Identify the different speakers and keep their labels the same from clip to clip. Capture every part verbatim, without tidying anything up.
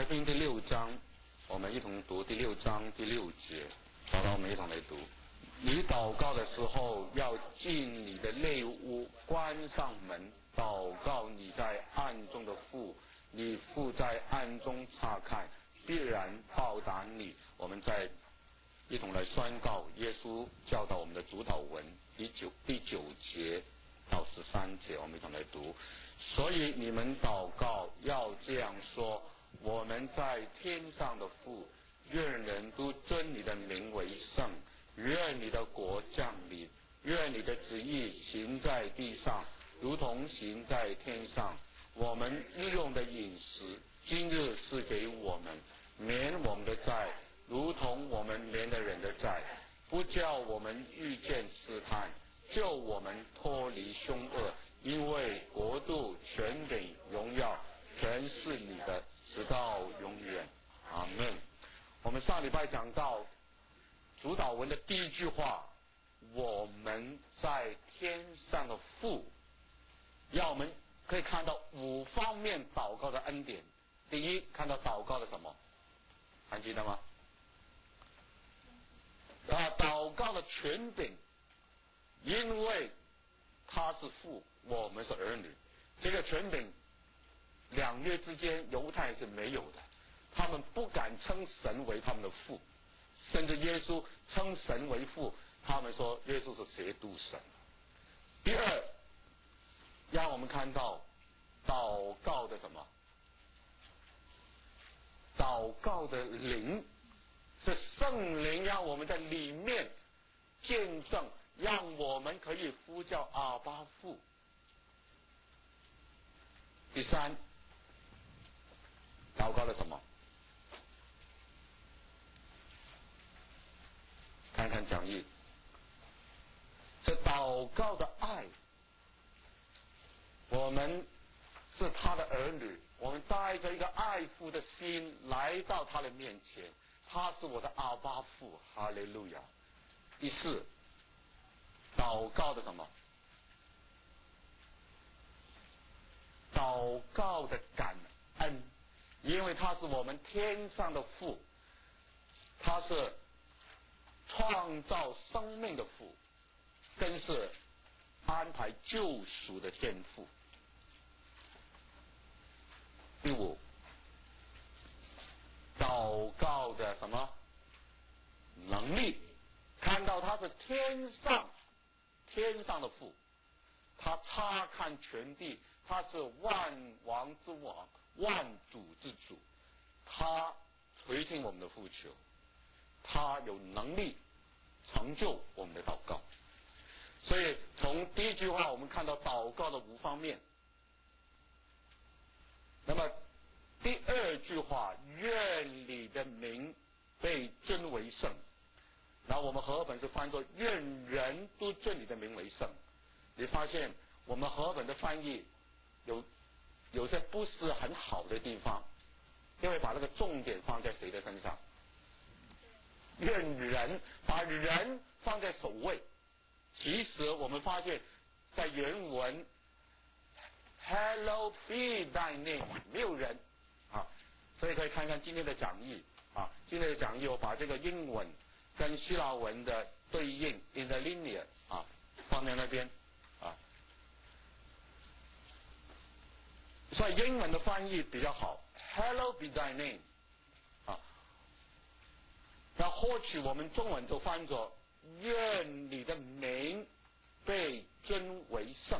Speaker 1: 福音第六章，我们一同读第六章第六节，祷告我们一同来读。你祷告的时候，要进你的内屋，关上门，祷告你在暗中的父，你父在暗中察看，必然报答你。我们在一同来宣告耶稣教导我们的主祷文第九第九节到十三节，我们一同来读。所以你们祷告要这样说：我们在天上的父，愿人都尊你的名为圣，愿你的国降临，愿你的旨意行在地上，如同行在天上。我们日用的饮食，今日是给我们，免我们的债，如同我们免了人的债，不叫我们遇见试探，救我们脱离凶恶。因为国度、权柄、荣耀，全是你的，直到永远。阿们。我们上礼拜讲到主祷文的第一句话，我们在天上的父，让我们可以看到五方面祷告的恩典。第一，看到祷告的什么？还记得吗？啊，祷告的权柄，因为他是父，我们是儿女。这个权柄，两约之间犹太人是没有的，他们不敢称神为他们的父，甚至耶稣称神为父，他们说耶稣是协督神。第二，让我们看到祷告的什么？祷告的灵，是圣灵让我们在里面见证，让我们可以呼叫阿爸父。第三，祷告了什么？看看讲义，这祷告的爱，我们是他的儿女，我们带着一个爱父的心来到他的面前，他是我的阿爸父，哈利路亚。第四，祷告的什么？祷告的感恩，因为他是我们天上的父，他是创造生命的父，更是安排救赎的天父。第五，祷告的什么能力？看到他是天上天上的父，他察看全地，他是万王之王，万主之主，他垂听我们的呼求，他有能力成就我们的祷告。所以从第一句话我们看到祷告的五方面。那么第二句话，愿你的名被尊为圣，然后我们和合本是翻作愿人都尊你的名为圣。你发现我们和合本的翻译有有些不是很好的地方，因为把那个重点放在谁的身上？愿人，把人放在首位。其实我们发现在原文 Hallowed be thy name 没有人啊，所以可以看看今天的讲义啊，今天的讲义我把这个英文跟希腊文的对应 interlinear 啊放在那边啊，所以英文的翻译比较好 Hallowed be thy name 啊，那或许我们中文就翻作愿你的名被尊为圣。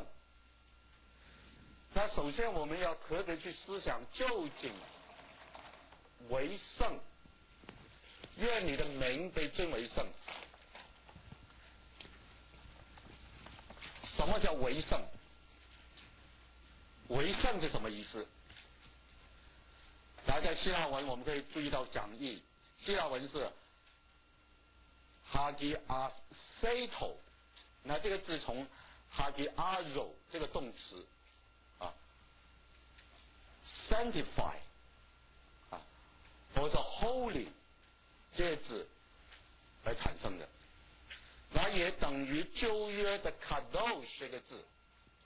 Speaker 1: 那首先我们要特别去思想，究竟为圣，愿你的名被尊为圣，什么叫为圣？为圣是什么意思？大家在希腊文我们可以注意到讲义，希腊文是哈基阿塞头，那这个字从哈基阿柔这个动词啊 sanctify 啊或者 holy 这个字而产生的，那也等于旧约的 kadosh 这个字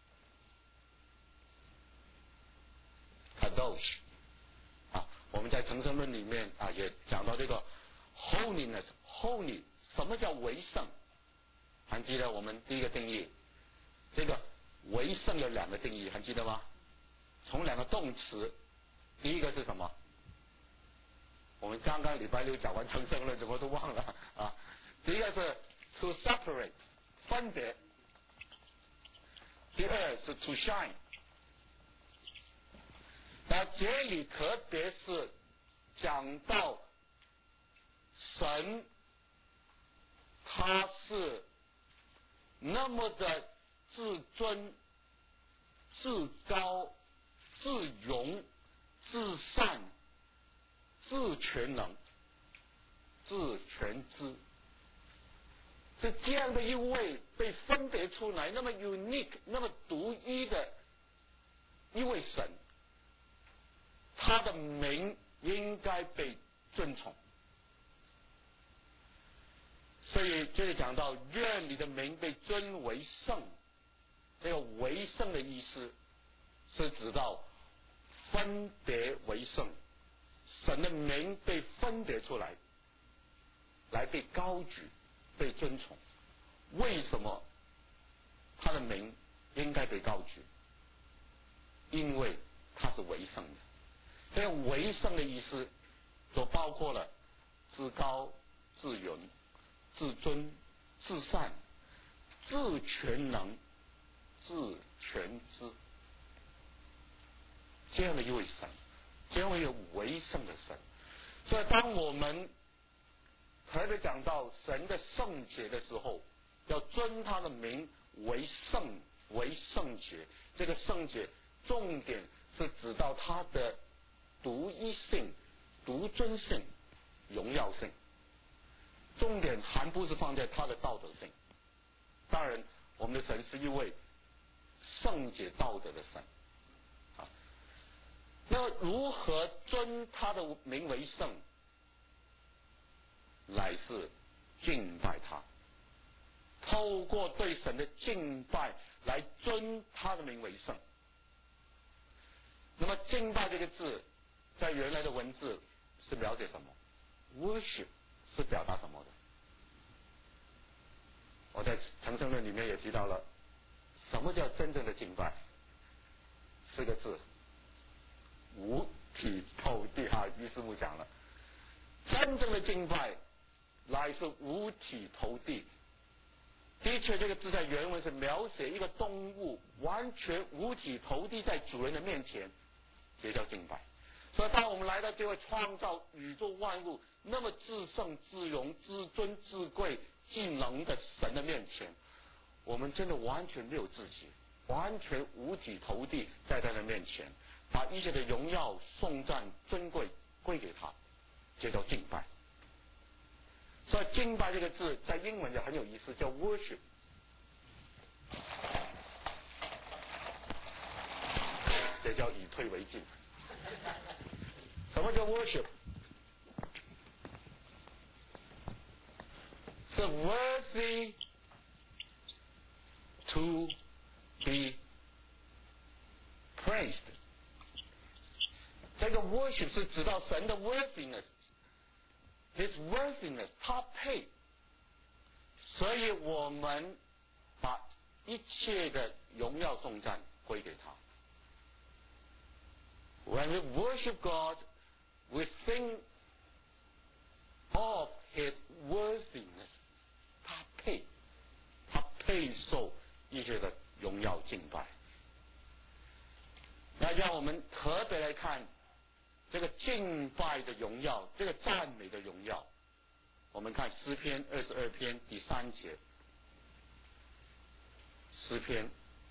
Speaker 1: kadosh 啊，我们在成圣论里面啊也讲到这个 holiness holy， 什么叫为圣？还记得我们第一个定义，这个为圣有两个定义，还记得吗？从两个动词，第一个是什么？我们刚刚礼拜六讲完成圣论，怎么都忘了啊？第一个是 to separate 分别，第二是 to shine。那这里特别是讲到神，他是那么的至尊、至高、至荣、至善、至全能、至全知，是这样的一位被分别出来，那么 unique、那么独一的一位神，他的名应该被尊崇。所以这里讲到愿你的名被尊为圣，这个为圣的意思是指到分别为圣，神的名被分别出来，来被高举、被尊崇。为什么他的名应该被高举？因为他是为圣的。这个为圣的意思就包括了至高、至荣、至尊、至善、至全能、至全知，这样的一位神，这样一位为圣的神。所以当我们特别讲到神的圣洁的时候，要尊他的名为圣，为圣洁。这个圣洁重点是指到他的独一性、独尊性、荣耀性，重点还不是放在他的道德性。当然我们的神是一位圣洁道德的神啊。那如何尊他的名为圣？乃是敬拜他，透过对神的敬拜来尊他的名为圣。那么敬拜这个字在原来的文字是了解什么？ worship 是表达什么的？我在成圣论里面也提到了，什么叫真正的敬拜？四个字，五体投地哈。于师母讲了，真正的敬拜乃是五体投地。的确，这个字在原文是描写一个动物完全五体投地在主人的面前，这叫敬拜。所以当我们来到这位创造宇宙万物那么至圣、至荣、至尊、至贵、至能的神的面前，我们真的完全没有自己，完全五体投地在他的面前，把一切的荣耀、颂赞、尊贵归给他，这叫敬拜。所以敬拜这个字在英文也很有意思，叫 worship。 这叫以退为进。什么叫 worship？ 是 worthy to be praised。 这个 worship 是指到神的 worthiness， his worthiness， 他配，所以我们把一切的荣耀颂赞归给他。When we worship God, we think of his worthiness， 他配，他配受一切的荣耀敬拜。那让我们特别来看这个敬拜的荣耀，这个赞美的荣耀。我们看诗篇二十二篇第三节，诗篇，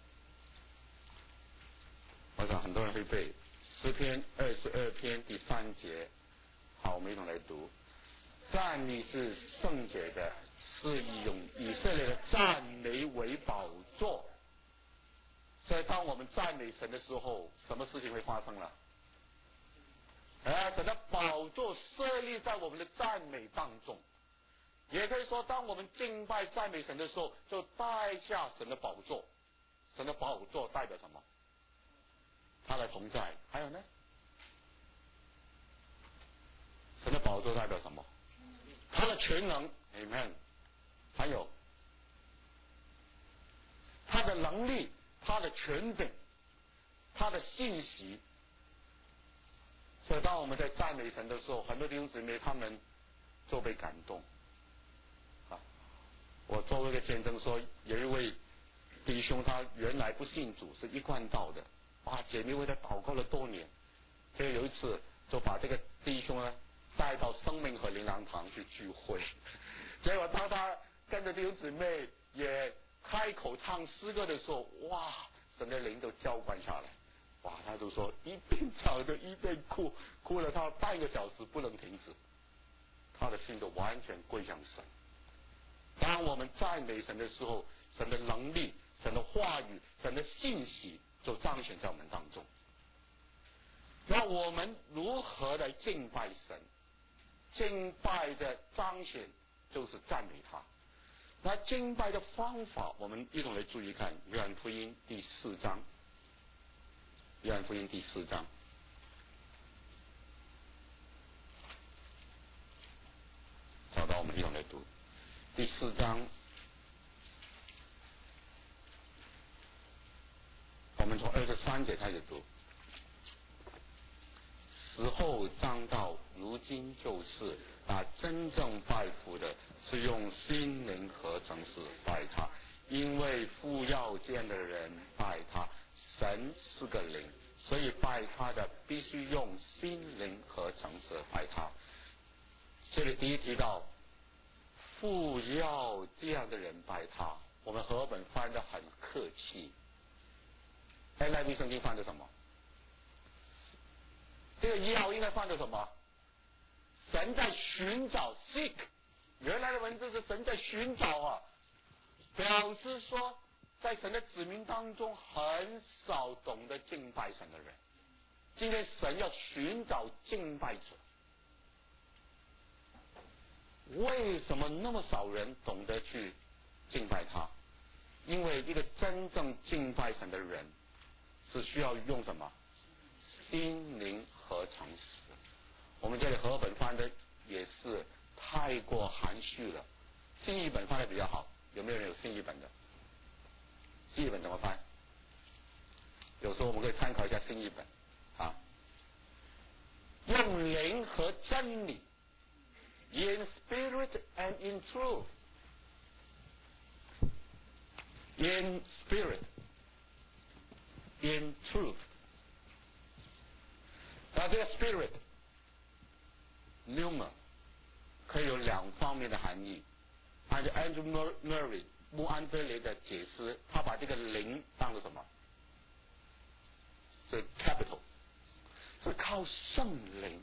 Speaker 1: 我想很多人会背。诗篇二十二篇第三节，好，我们一同来读。赞你是圣洁的，是以用以色列的赞美为宝座。所以当我们赞美神的时候，什么事情会发生了？啊，神的宝座设立在我们的赞美当中。也可以说，当我们敬拜赞美神的时候，就带下神的宝座。神的宝座代表什么？他的同在。还有呢？ 宝座代表什么？他的全能 ，Amen。还有他的能力，他的权柄，他的信息。所以当我们在赞美神的时候，很多弟兄姊妹他们就被感动。啊，我作为一个见证说，有一位弟兄他原来不信主，是一贯道的，哇，姐妹为他祷告了多年。结果有一次就把这个弟兄呢带到生命和灵粮堂去聚会，结果当他跟着弟兄姊妹也开口唱诗歌的时候，哇，神的灵就浇灌下来，哇，他就说一边唱就一边哭，哭了他半个小时不能停止，他的心就完全归向神。当我们赞美神的时候，神的能力、神的话语、神的信息就彰显在我们当中。那我们如何来敬拜神？敬拜的彰显就是赞美他。那敬拜的方法，我们一同来注意看约翰福音第四章。约翰福音第四章，找到我们一同来读。第四章，我们从二十三节开始读。时候将到，如今就是那真正拜父的，是用心灵和诚实拜他，因为父要见的人拜他。神是个灵，所以拜他的必须用心灵和诚实拜他。这里第一提到父要这样的人拜他，我们和本翻得很客气。N I V 圣经翻的什么？这个要应该翻的什么？神在寻找 seek， 原来的文字是神在寻找啊，表示说在神的子民当中很少懂得敬拜神的人。今天神要寻找敬拜者，为什么那么少人懂得去敬拜他？因为一个真正敬拜神的人是需要用什么？心灵和诚实。我们这里和本翻的也是太过含蓄了，新译本翻的比较好。有没有人有新译本的？新译本怎么翻？有时候我们可以参考一下新译本啊。用灵和真理 ，in spirit and in truth， in spirit in truth。那这个 spirit pneuma 可以有两方面的含义。按照 Andrew Murray 穆安德雷的解释，他把这个灵当作什么？是 capital， 是靠圣灵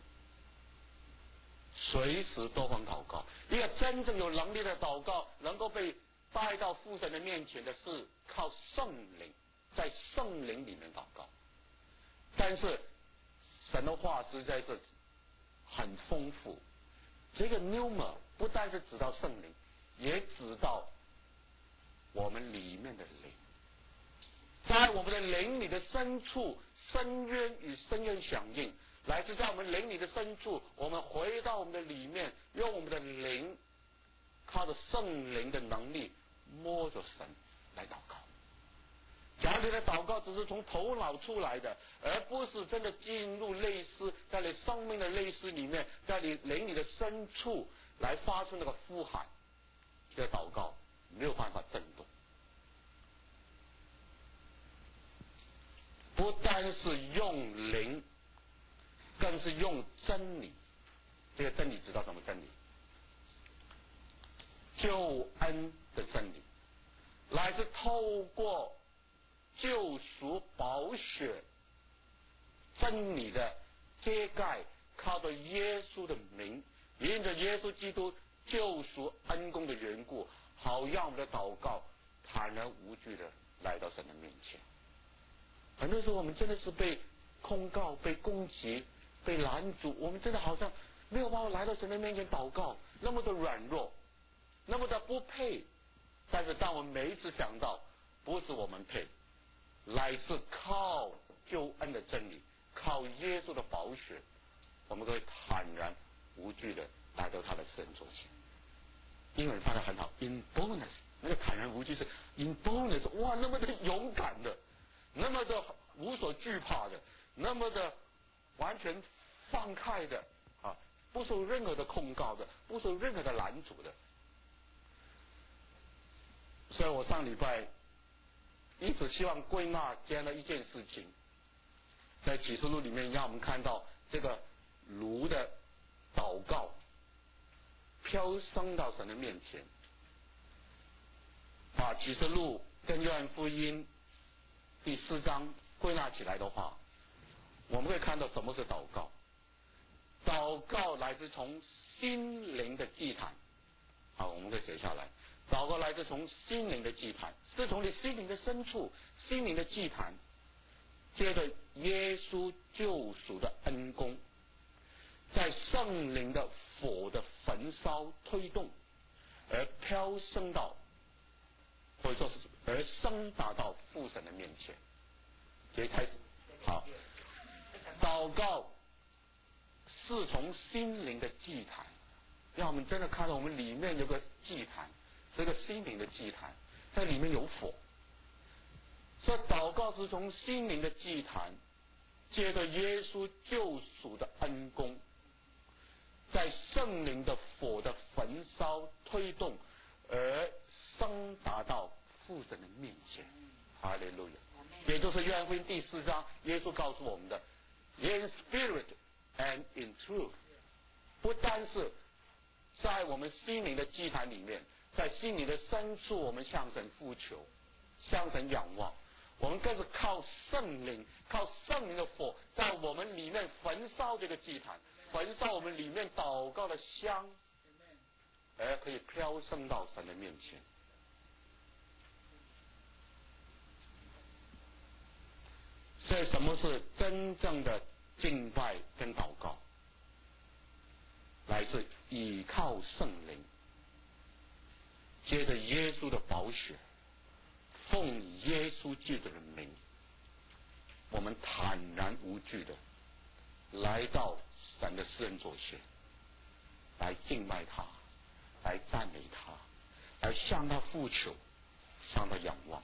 Speaker 1: 随时多方祷告。一个真正有能力的祷告，能够被带到父神的面前的是靠圣灵，在圣灵里面祷告。但是神的话实在是很丰富，这个 pneuma 不但是指到圣灵，也指到我们里面的灵，在我们的灵里的深处，深渊与深渊响应，来自在我们灵里的深处，我们回到我们的里面，用我们的灵，靠着圣灵的能力，摸着神来祷告。假如你的祷告只是从头脑出来的，而不是真的进入内思，在你生命的内思里面，在你灵里的深处来发出那个呼喊，这个祷告没有办法震动。不单是用灵，更是用真理。这个真理知道什么真理？救恩的真理，来自透过救赎宝血真理的遮盖，靠着耶稣的名，因着耶稣基督救赎恩公的缘故，好让我们的祷告坦然无惧的来到神的面前。很多时候我们真的是被控告、被攻击、被拦阻，我们真的好像没有办法来到神的面前祷告，那么的软弱，那么的不配。但是当我们每一次想到不是我们配，乃是靠救恩的真理，靠耶稣的宝血，我们可以坦然无惧的来到他的施恩座前。英文发得很好 ，in boldness， 那个坦然无惧是 in boldness， 哇，那么的勇敢的，那么的无所惧怕的，那么的完全放开的啊，不受任何的控告的，不受任何的拦阻的。所以我上礼拜一直希望归纳这样的一件事情，在启示录里面让我们看到这个炉的祷告飘升到神的面前。把启示录跟约翰福音第四章归纳起来的话，我们会看到什么是祷告。祷告来自从心灵的祭坛，好，我们可以写下来。祷告来自从心灵的祭坛，是从你心灵的深处，心灵的祭坛，接着耶稣救赎的恩功，在圣灵的火的焚烧推动，而飘升到，或者说是而升达到父神的面前。这才是好。祷告是从心灵的祭坛，让我们真的看到我们里面有个祭坛，是个心灵的祭坛，在里面有火。所以祷告是从心灵的祭坛，接着耶稣救赎的恩功，在圣灵的火的焚烧推动，而升达到父神的面前。哈利路亚！也就是约翰福音第四章，耶稣告诉我们的 ，in spirit and in truth， 不单是在我们心灵的祭坛里面，在心灵的深处，我们向神呼求，向神仰望，我们更是靠圣灵，靠圣灵的火，在我们里面焚烧这个祭坛，焚烧我们里面祷告的香，而可以飘升到神的面前。所以什么是真正的敬拜跟祷告？来自倚靠圣灵，接着耶稣的宝血，奉耶稣基督的名，我们坦然无惧的来到神的施恩座前，来敬拜他，来赞美他，来向他呼求，向他仰望。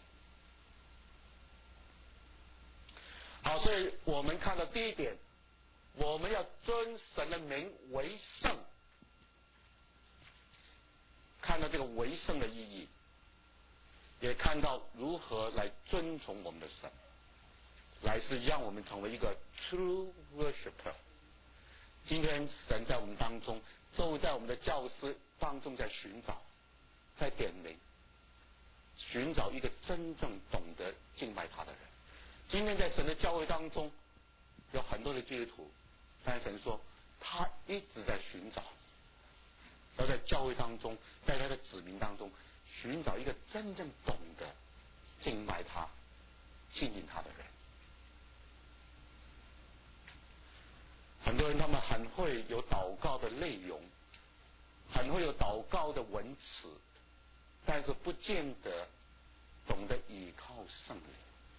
Speaker 1: 好，所以我们看到第一点，我们要尊神的名为圣，看到这个为圣的意义，也看到如何来尊崇我们的神，来是让我们成为一个 true worshiper。今天神在我们当中，就在我们的教师当中在寻找，在点名，寻找一个真正懂得敬拜他的人。今天在神的教会当中，有很多的基督徒，但神说他一直在寻找，要在教会当中，在他的子民当中寻找一个真正懂得敬拜他、亲近他的人。很多人他们很会有祷告的内容，很会有祷告的文词，但是不见得懂得依靠圣灵，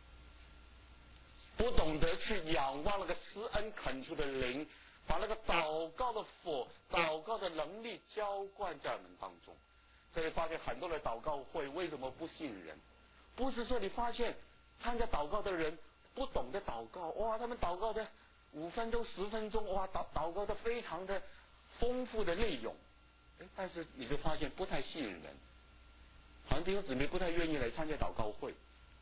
Speaker 1: 不懂得去仰望那个施恩恳求的灵，把那个祷告的火、祷告的能力浇灌在我们当中。所以发现很多的祷告会为什么不吸引人？不是说你发现参加祷告的人不懂得祷告，哇，他们祷告的五分钟、十分钟，哇，祷祷告的非常的丰富的内容，但是你就发现不太吸引人，好像弟兄姊妹不太愿意来参加祷告会。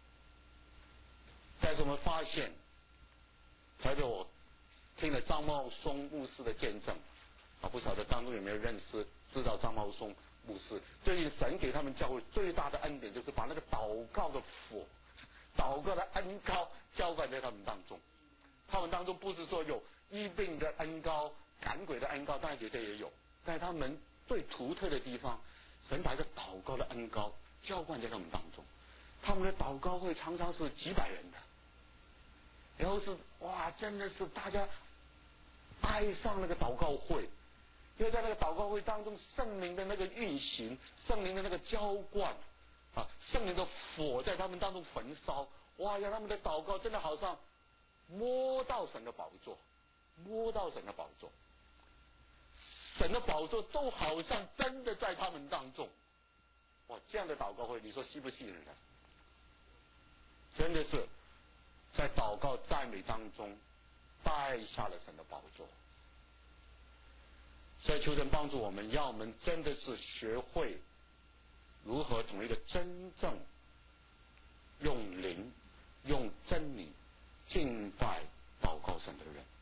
Speaker 1: 但是我们发现，特别我听了张茂松牧师的见证，啊，不晓得当中有没有认识、知道张茂松牧师？最近神给他们教会最大的恩典，就是把那个祷告的火、祷告的恩膏浇灌在他们当中。他们当中不是说有医病的恩膏、赶鬼的恩膏，当然这些也有，但是他们最独特的地方，神把一个祷告的恩膏浇灌在他们当中。他们的祷告会常常是几百人的。然后是哇，真的是大家爱上那个祷告会，因为在那个祷告会当中，圣灵的那个运行，圣灵的那个浇灌啊，圣灵的火在他们当中焚烧，哇，让他们的祷告真的好像摸到神的宝座，摸到神的宝座。 神的宝座就好像真的在他们当中。哇，这样的祷告会，你说吸不吸引人？真的是在祷告赞美当中带下了神的宝座。所以求神帮助我们，让我们真的是学会如何成为一个真正用灵、用真理敬拜祷告神的人。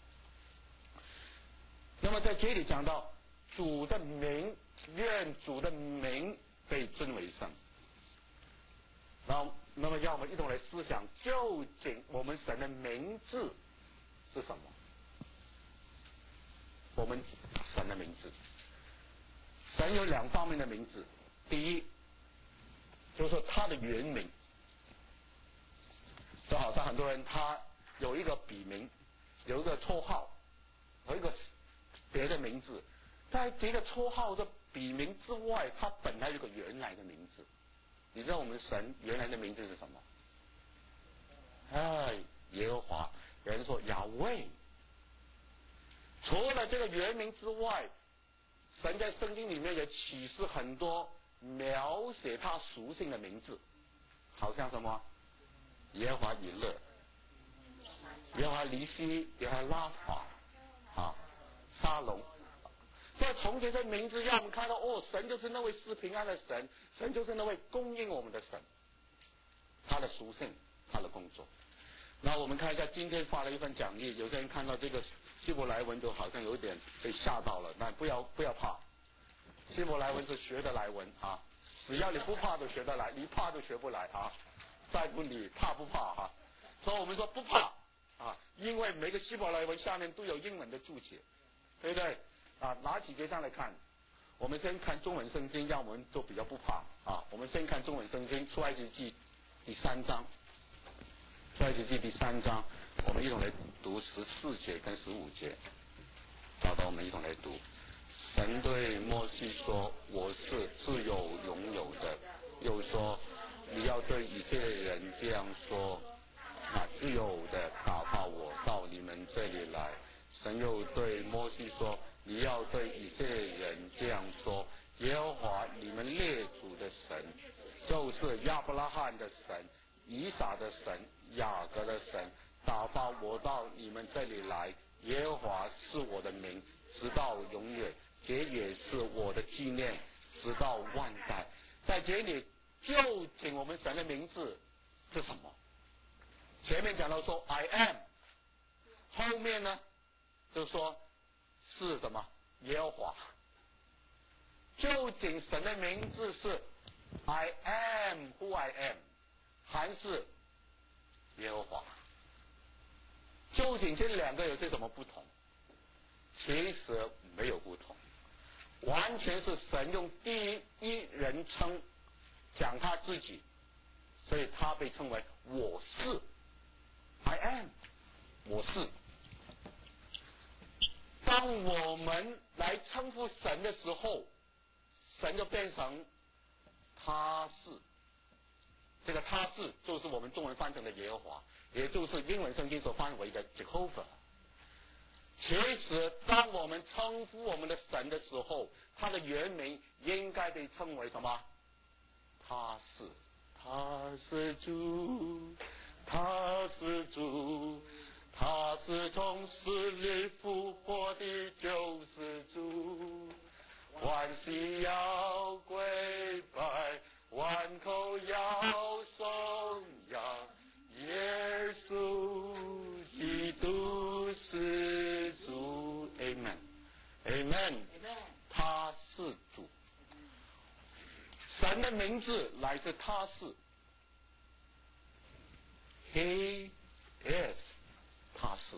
Speaker 1: 那么在这里讲到主的名，愿主的名被尊为圣。然后，那么让我们一同来思想，究竟我们神的名字是什么？我们神的名字，神有两方面的名字。第一，就是说他的原名，就好像很多人他有一个笔名，有一个绰号，有一个别的名字，在这个绰号的笔名之外，他本来有个原来的名字。你知道我们神原来的名字是什么？哎，耶和华。有人说亚卫。除了这个原名之外，神在圣经里面也启示很多描写他属性的名字，好像什么耶和华以勒、耶和华尼西、耶和华拉法啊、沙龙。所以从这些名字让我们看到，哦，神就是那位赐平安的神，神就是那位供应我们的神，他的属性，他的工作。那我们看一下今天发了一份讲义，有些人看到这个希伯来文就好像有点被吓到了，那不要不要怕，希伯来文是学得来文啊，只要你不怕都学得来，你怕都学不来啊，在乎你怕不怕哈、啊？所以我们说不怕啊，因为每个希伯来文下面都有英文的注解，对不对啊？拿起这张来看，我们先看中文圣经，让我们都比较不怕啊。我们先看中文圣经出埃及记第三章。出埃及记第三章，我们一同来读十四节跟十五节，找到我们一同来读。神对摩西说：“我是自有永有的。”又说：“你要对以色列人这样说，啊，自由的打发我到你们这里来。”神又对摩西说：“你要对以色列人这样说，耶和华你们列祖的神，就是亚伯拉罕的神、以撒的神、雅各的神，打发我到你们这里来。耶和华是我的名，直到永远，这也是我的纪念，直到万代。”在这里，究竟我们神的名字是什么？前面讲到说 I am， 后面呢就说是什么？耶和华。究竟神的名字是 I am who I am， 还是耶和华？究竟这两个有些什么不同？其实没有不同，完全是神用第一人称讲他自己，所以他被称为我是 I am， 我是。当我们来称呼神的时候，神就变成他是。这个他是就是我们中文翻成的耶和华，也就是英文圣经所翻为的 Jehovah。其实当我们称呼我们的神的时候，他的原名应该被称为什么？他是，他是主，他是主，他是从死里复活的救世主，万膝要跪拜，万口要颂扬，耶稣基督是主。 Amen Amen， 他是主。神的名字来自他是 He is， 他是。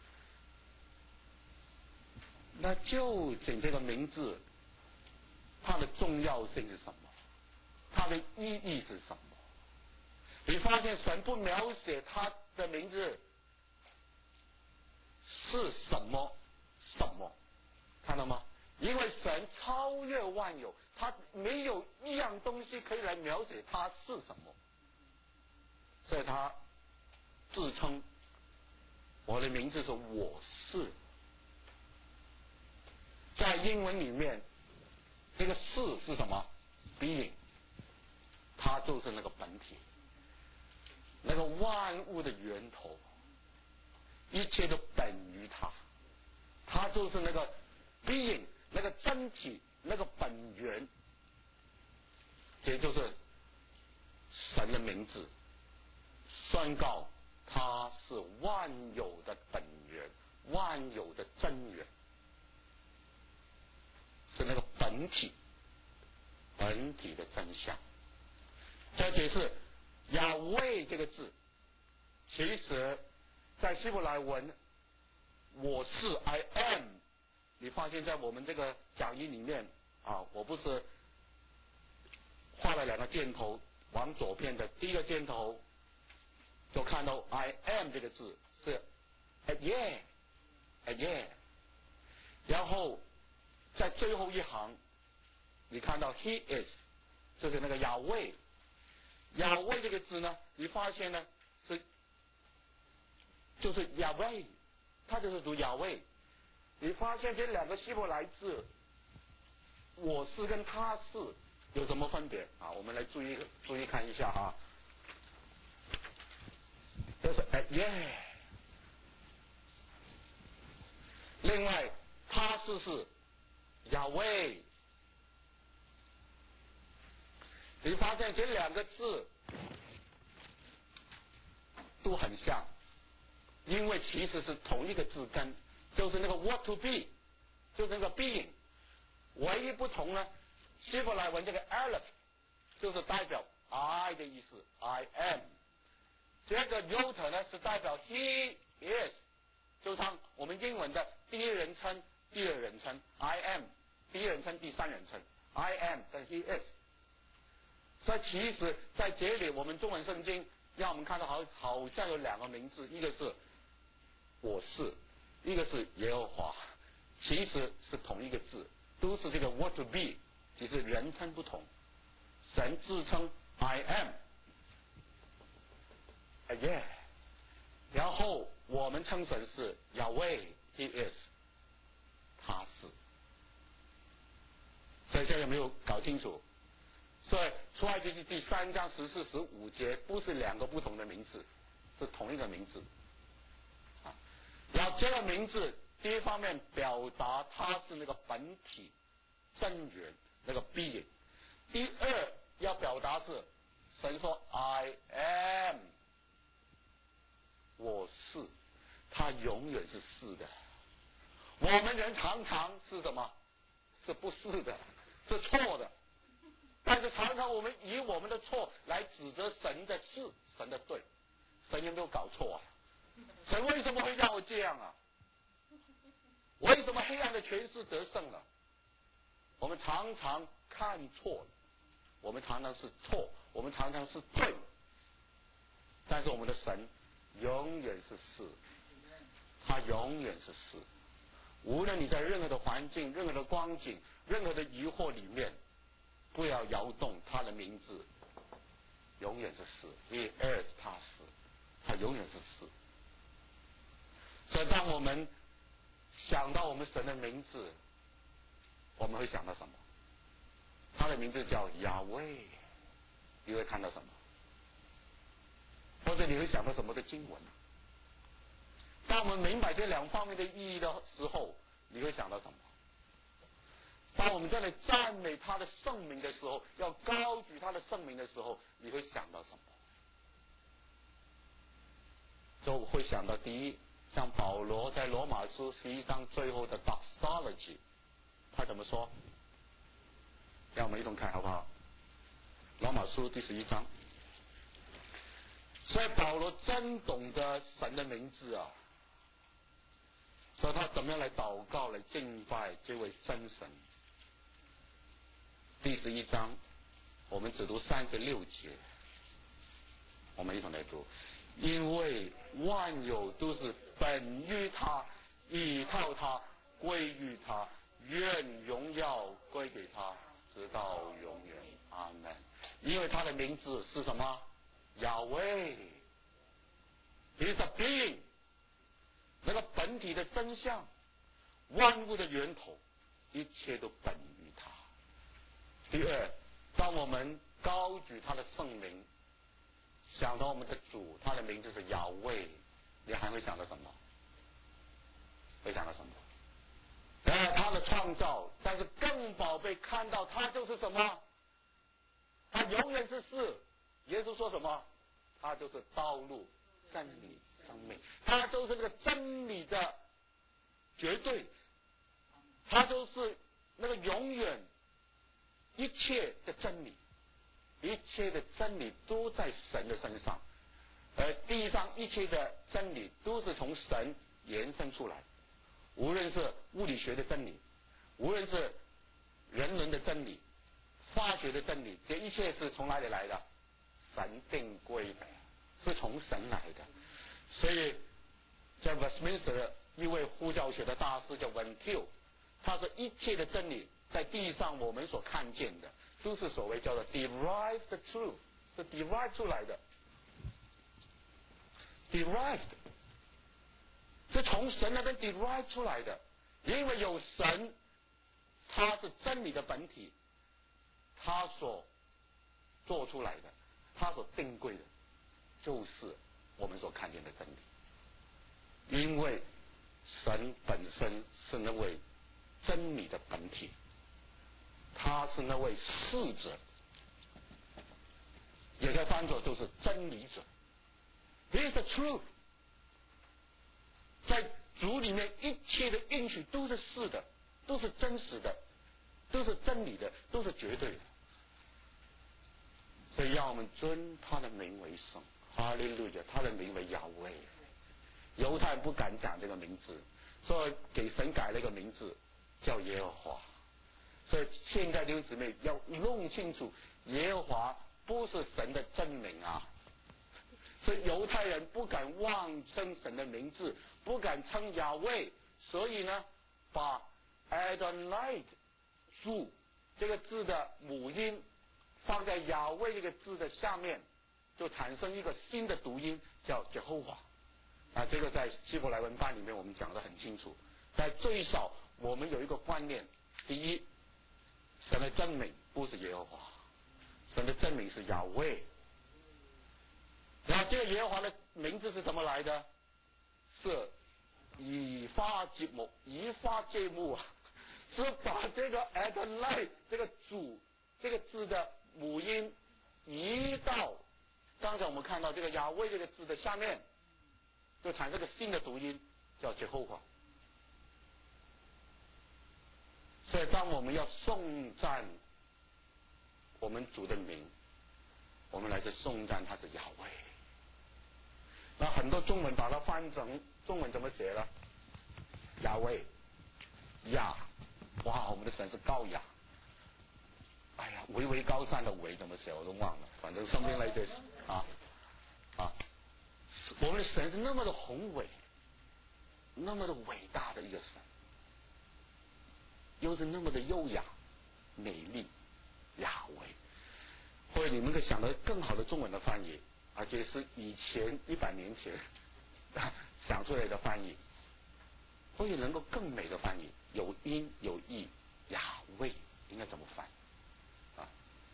Speaker 1: 那究竟这个名字它的重要性是什么？它的意义是什么？你发现神不描写他的名字是什么什么，看到吗？因为神超越万有，他没有一样东西可以来描写他是什么，所以他自称我的名字是我是。 在英文里面，这个是是什么 ？being， 它就是那个本体，那个万物的源头，一切都本于它，它就是那个 being， 那个真体，那个本源，也就是神的名字，宣告它是万有的本源，万有的真源，是那个本体，本体的真相。再解释亚威这个字，其实在希伯来文我是 I am， 你发现在我们这个讲义里面啊，我不是画了两个箭头，往左边的第一个箭头就看到 I am 这个字是 again again， 然后在最后一行你看到 he is， 就是那个亚威。亚威这个字呢，你发现呢是就是亚威，它就是读亚威。你发现这两个希伯来字我是跟他是有什么分别啊？我们来注意注意看一下啊。这是哎耶，另外他是是亚威。你发现这两个字都很像，因为其实是同一个字根，就是那个 what to be， 就是那个 being， 唯一不同呢，希伯来文这个 aleph 就是代表 I 的意思 I am， 这个 yot 呢是代表 he is， 就像我们英文的第一人称第二人称 I am， 第一人称第三人称 I am 跟 he is。所以其实在这里我们中文圣经让我们看到好好像有两个名字，一个是我是，一个是耶和华，其实是同一个字，都是这个 what to be， 只是人称不同。神自称 I am again， 然后我们称神是 Yahweh He is， 他是。所以现在有没有搞清楚？所以出埃及记第三章十四、十五节不是两个不同的名字，是同一个名字。啊，然后这个名字第一方面表达它是那个本体真源那个 being， 第二要表达是神说 I am， 我是，他永远是是的。我们人常常是什么？是不是的，是错的。但是常常我们以我们的错来指责神的是，神的对，神有没有搞错啊？神为什么会让我这样啊？为什么黑暗的权势得胜了？我们常常看错了，我们常常是错，我们常常是对，但是我们的神永远是是，他永远是是。无论你在任何的环境、任何的光景、任何的疑惑里面，不要摇动他的名字，永远是是 He is 他是，他永远是是。所以当我们想到我们神的名字，我们会想到什么？他的名字叫亚威，你会看到什么？或者你会想到什么的经文？当我们明白这两方面的意义的时候，你会想到什么？当我们在那里赞美他的圣名的时候，要高举他的圣名的时候，你会想到什么？就会想到第一，像保罗在罗马书十一章最后的 doxology， 他怎么说？让我们一同看好不好？罗马书第十一章。所以保罗真懂得神的名字啊，所以他怎么样来祷告来敬拜这位真神。第十一章我们只读三十六节，我们一同来读。因为万有都是本于他，依靠他，归于他，愿荣耀归给他，直到永远。阿门。因为他的名字是什么？亚威 ，He is a being， 那个本体的真相，万物的源头， 一切都本于他。第二，当我们高举他的圣名，想到我们的主，他的名字是雅卫，你还会想到什么？会想到什么？呃，他的创造，但是更宝贝看到他就是什么？他永远是是。耶稣说什么？他就是道路、真理、生命，他就是那个真理的绝对，他就是那个永远一切的真理，一切的真理都在神的身上，而地上一切的真理都是从神延伸出来，无论是物理学的真理，无论是人伦的真理，化学的真理，这一切是从哪里来的？神定规的，是从神来的。所以在 Westminster 的一位呼叫学的大师叫 Van-Til， 他说一切的真理在地上我们所看见的都是所谓叫做 derived truth， 是 derived 出来的， derived 是从神那边 derived 出来的，因为有神，他是真理的本体，他所做出来的，他所定规的，就是我们所看见的真理。因为神本身是那位真理的本体，他是那位释者，也可以翻作就是真理者。He is the truth。在主里面一切的应许都是是的，都是真实的，都是真理的，都是绝对的。所以让我们尊他的名为圣，哈利路亚，他的名为雅卫。犹太人不敢讲这个名字，所以给神改了一个名字叫耶和华。所以现在弟兄姊妹要弄清楚，耶和华不是神的真名啊。所以犹太人不敢妄称神的名字，不敢称雅卫，所以呢，把 Adonai 主这个字的母音放在雅卫这个字的下面，就产生一个新的读音叫 Jehovah。啊，这个在希伯来文班里面我们讲得很清楚。在最少我们有一个观念：第一，神的真名不是耶和华，神的真名是雅卫。然后这个耶和华的名字是怎么来的？是以发节目，以发节目啊，是把这个 Adonai 这个主这个字的母音移到刚才我们看到这个雅卫这个字的下面，就产生个新的读音叫 Jehovah。所以当我们要颂赞我们主的名，我们来自颂赞他是雅卫。那很多中文把它翻成中文怎么写呢？雅卫，雅，哇，我们的神是高雅。哎呀，巍巍高山的巍怎么写我都忘了，反正 something like this 啊啊，我们的神是那么的宏伟，那么的伟大的一个神，又是那么的优雅、美丽、雅卫。或者你们可以想到更好的中文的翻译，而且是以前一百年前想出来的翻译，或许能够更美的翻译，有音有义，雅卫应该怎么翻？啊，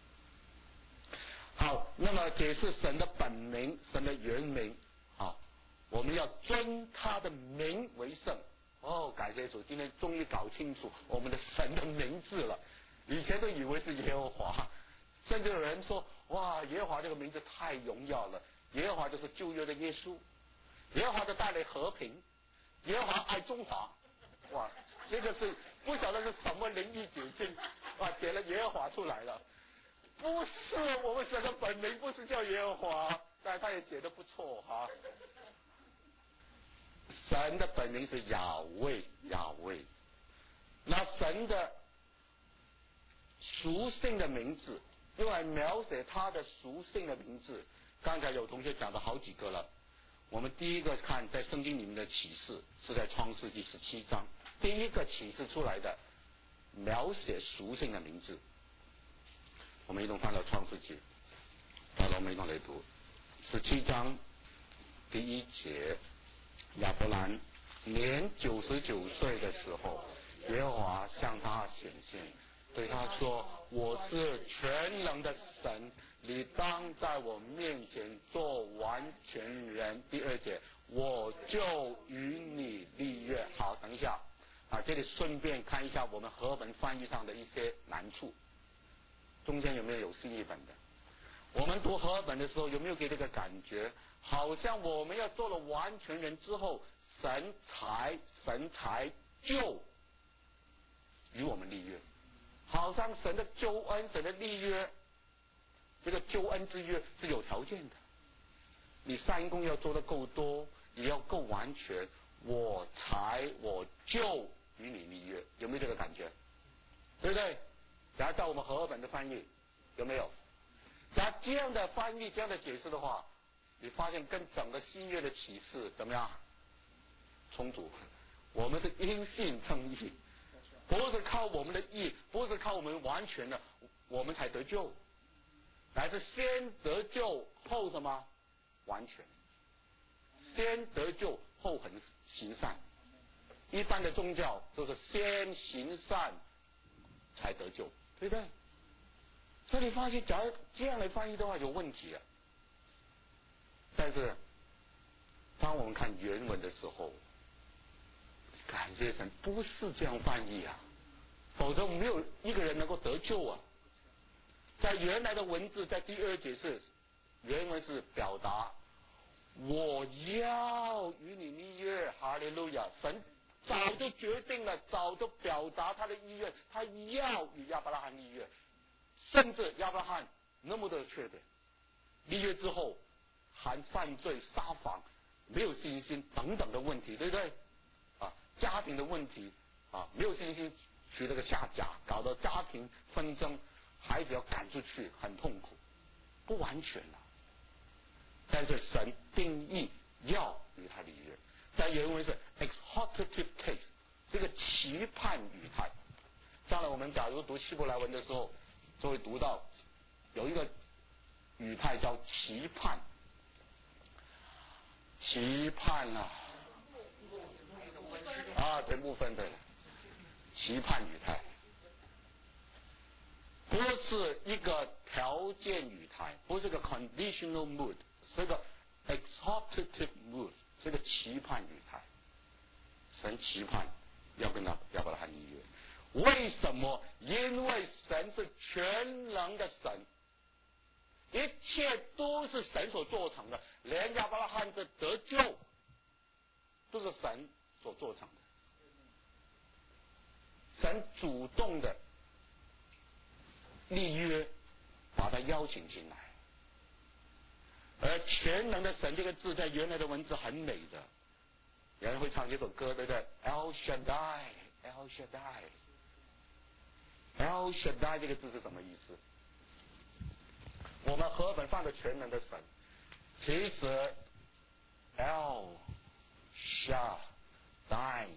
Speaker 1: 好，那么解释神的本名，神的原名。好，我们要尊他的名为圣。哦，感谢主，今天终于搞清楚我们的神的名字了。以前都以为是耶和华，甚至有人说，哇，耶和华这个名字太荣耀了，耶和华就是旧约的耶稣，耶和华就带来和平，耶和华爱中华。哇，这个是不晓得是什么灵异解经，哇，解了耶和华出来了。不是，我们神的本名不是叫耶和华，但他也解得不错哈。神的本名是雅卫，雅卫。那神的属性的名字，用来描写他的属性的名字，刚才有同学讲了好几个了。我们第一个看在圣经里面的启示，是在创世纪十七章，第一个启示出来的描写属性的名字。我们一同翻到创世纪，好了，我们一同来读十七章第一节。亚伯兰年九十九岁的时候，耶和华向他显现，对他说：“我是全能的神，你当在我面前做完全人。”第二节，我就与你立约。好，等一下啊，这里顺便看一下我们和本翻译上的一些难处。中间有没有有新译本的？我们读和本的时候，有没有给这个感觉？好像我们要做了完全人之后，神才神才就与我们立约，好像神的救恩、神的立约，这个救恩之约是有条件的。你善功要做得够多，也要够完全，我才我就与你立约。有没有这个感觉？对不对？然后在我们和本的翻译有没有？然后这样的翻译、这样的解释的话，你发现跟整个新约的启示怎么样？充足。我们是因信称义，不是靠我们的义，不是靠我们完全的，我们才得救，乃是先得救后什么？完全。先得救后很行善。一般的宗教就是先行善才得救，对不对？所以你发现，假如这样来翻译的话，有问题啊。但是，当我们看原文的时候，感谢神，不是这样翻译啊，否则没有一个人能够得救啊。在原来的文字，在第二节是原文是表达我要与你立约，哈利路亚！神早就决定了，早就表达他的意愿，他要与亚伯拉罕立约，甚至亚伯拉罕那么的缺点，立约之后还犯罪、撒谎、没有信心等等的问题，对不对？啊，家庭的问题啊，没有信心娶了个下家，搞得家庭纷争，孩子要赶出去，很痛苦，不完全了。但是神定义要与他立约，在原文是 exhortative case， 这个期盼语态。将来我们假如读希伯来文的时候，就会读到有一个语态叫期盼，期盼啊，啊，这部分的期盼语态，不是一个条件语态，不是个 conditional mood， 是个 exhortative mood， 是个期盼语态。神期盼要跟他亚伯拉罕立约，为什么？因为神是全能的神，一切都是神所做成的，连亚伯拉罕的得救都是神所做成的。神主动的立约，把他邀请进来。而全能的神这个字在原来的文字很美的，有人会唱这首歌，对不对 ？El Shaddai, El Shaddai, El Shaddai 这个字是什么意思？我们和本放的全能的神，其实 El Shaddai,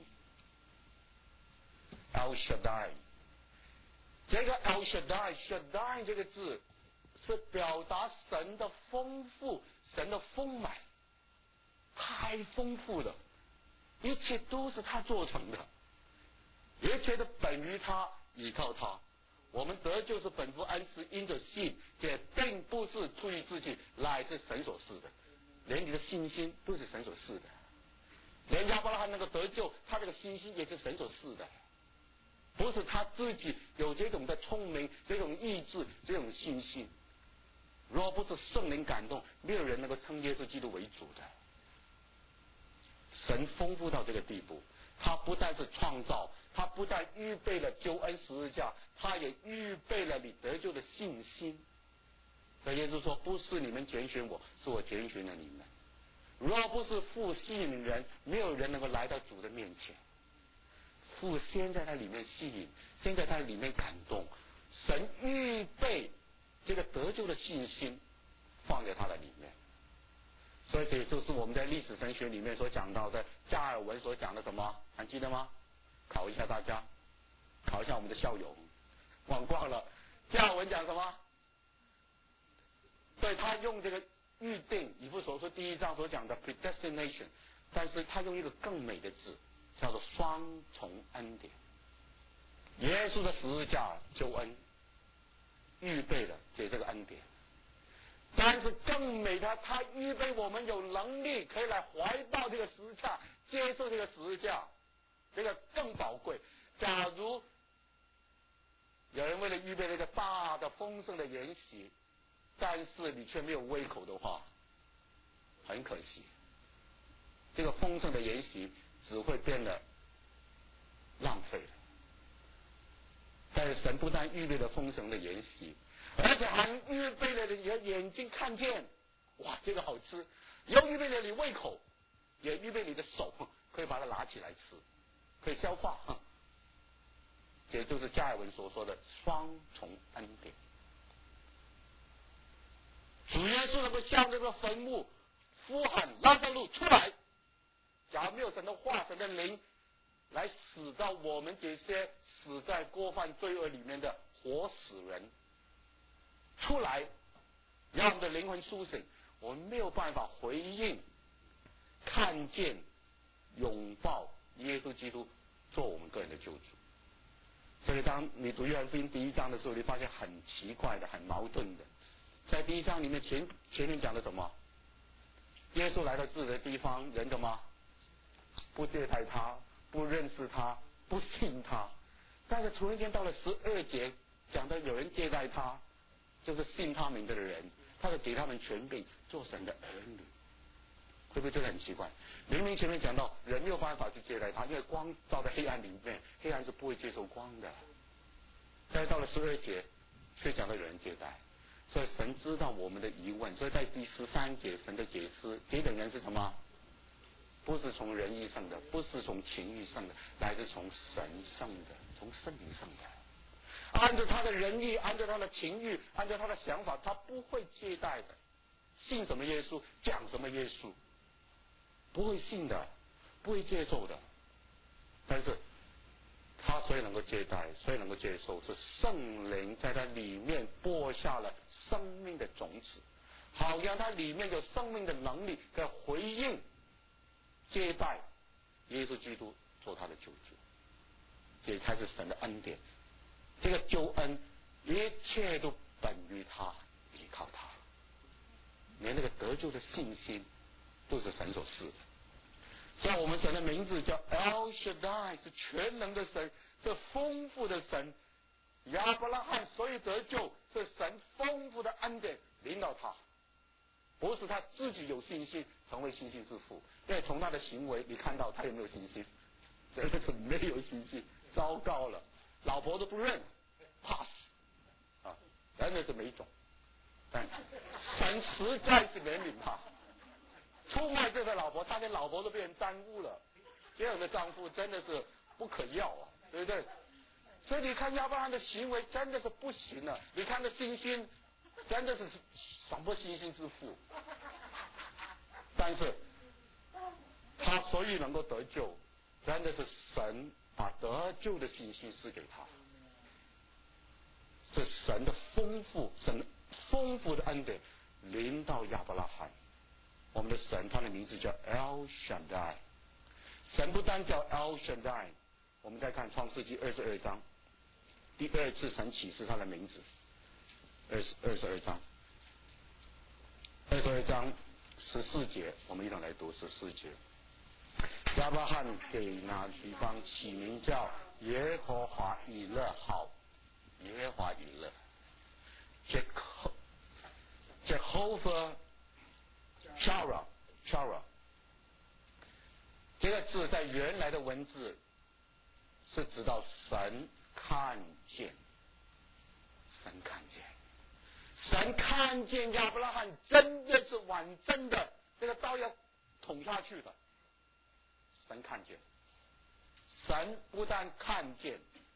Speaker 1: El Shaddai， 这个 El Shaddai, Shaddai 这个字是表达神的丰富，神的丰满，太丰富了，一切都是他做成的，一切都本于他，依靠他。我们得救是本乎恩赐，因着信，这并不是出于自己，乃是神所赐的。连你的信心都是神所赐的，连亚伯拉罕能够得救，他这个信心也是神所赐的，不是他自己有这种的聪明、这种意志、这种信心。若不是圣灵感动，没有人能够称耶稣基督为主的。神丰富到这个地步，他不但是创造，他不但预备了救恩十字架，他也预备了你得救的信心。所以耶稣说，不是你们拣选我，是我拣选了你们。若不是父吸引人，没有人能够来到主的面前。父先在他里面吸引，先在他里面感动，神预备这个得救的信心放在他的里面。所以这就是我们在历史神学里面所讲到的加尔文所讲的什么，还记得吗？考一下大家，考一下我们的校友，忘光了。加尔文讲什么？对，他用这个预定，以弗所书第一章所讲的 predestination， 但是他用一个更美的字，叫做双重恩典。 耶稣的十字架救恩预备了给这个恩典，但是更美的，他预备我们有能力可以来怀抱这个十字架，接受这个十字架，这个更宝贵。假如有人为了预备那个大的丰盛的筵席，但是你却没有胃口的话，很可惜，这个丰盛的筵席只会变得浪费了。但是神不但预备了丰盛的筵席，而且还预备了你的眼睛看见，哇，这个好吃，又预备了你胃口，也预备你的手可以把它拿起来吃，可以消化。这就是加尔文所说的双重恩典。主耶稣能够向这个坟墓呼喊拉撒路出来，假如没有神的话，神的灵来使到我们这些死在过犯罪恶里面的活死人出来，让我们的灵魂苏醒，我们没有办法回应看见拥抱耶稣基督做我们个人的救主。所以当你读约翰福音第一章的时候，你发现很奇怪的，很矛盾的。在第一章里面前前面讲的什么？耶稣来到自己的地方，人怎么不接待他，不认识他，不信他。但是突然间到了十二节，讲到有人接待他，就是信他名的人，他就给他们权柄做神的儿女。会不会觉得很奇怪？明明前面讲到人没有办法去接待他，因为光照在黑暗里面，黑暗是不会接受光的。但是到了十二节，却讲到有人接待，所以神知道我们的疑问，所以在第十三节神的解释，这等人是什么？不是从人意上的，不是从情欲上的，乃是从神上的，从圣灵上的。按照他的仁义，按照他的情欲，按照他的想法，他不会接待的。信什么耶稣，讲什么耶稣，不会信的，不会接受的。但是他所以能够接待，所以能够接受，是圣灵在他里面播下了生命的种子，好让他里面有生命的能力，可以回应接待耶稣基督做他的救主。这才是神的恩典。这个救恩一切都本于他，依靠他，连那个得救的信心都是神所赐的。像我们神的名字叫 El Shaddai， 是全能的神，是丰富的神。亚伯拉罕所以得救，是神丰富的恩典领导他，不是他自己有信心成为信心之父。因为从他的行为你看到他有没有信心？真的是没有信心，糟糕了，老婆都不认 ，pass 啊，真的是没种。但神实在是怜悯他。出卖这个老婆，他连老婆都被人耽误了，这样的丈夫真的是不可要啊，对不对？所以你看亚伯拉罕的行为真的是不行了，你看他信心真的是什么信心之父，但是他所以能够得救，真的是神把得救的信心赐给他，是神的丰富，神丰富的恩典临到亚伯拉罕。我们的神，他的名字叫 El Shaddai。神不单叫 El Shaddai， 我们再看创世纪二十二章，第二次神启示他的名字。二十二十二章，二十二章十四节，我们一同来读十四节。亚伯拉罕给那地方起名叫耶和华以勒好，耶和华以勒 Jehovah Chara Chara 这个字在原来的文字是指到神看见，神看见，神看见亚伯拉罕真的是完真的，这个刀要捅下去的，神看见，神不但看见，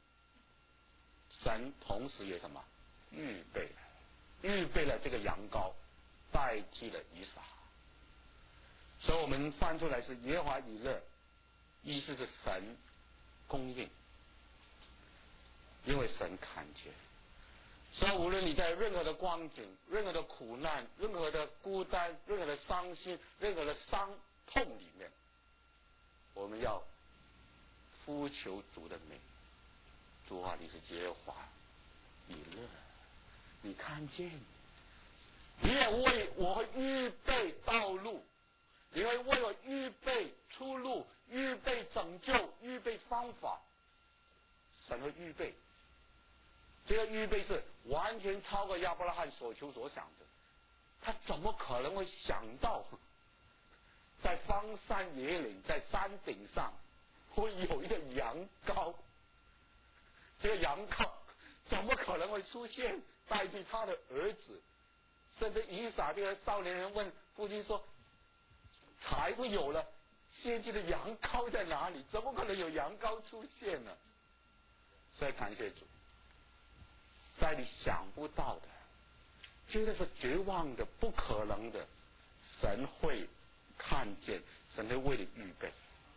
Speaker 1: 神同时也什么预备了，预备了这个羊羔代替了以撒。所以我们翻出来是耶和华以勒，意思是神供应，因为神看见。所以无论你在任何的光景，任何的苦难，任何的孤单，任何的伤心，任何的伤痛里面，我们要呼求主的名， 主啊，你是耶和华以勒，你看见，你也为我预备道路，你会为我预备出路，预备拯救，预备方法。神会预备，这个预备是完全超过亚伯拉罕所求所想的。他怎么可能会想到，在荒山野岭，在山顶上会有一个羊羔？这个羊羔怎么可能会出现代替他的儿子？甚至以撒这个少年人问父亲说：“财不有了，先期的羊羔在哪里？怎么可能有羊羔出现呢？”所以感谢主，在你想不到的，觉得是绝望的、不可能的，神会看见，神会为你预备。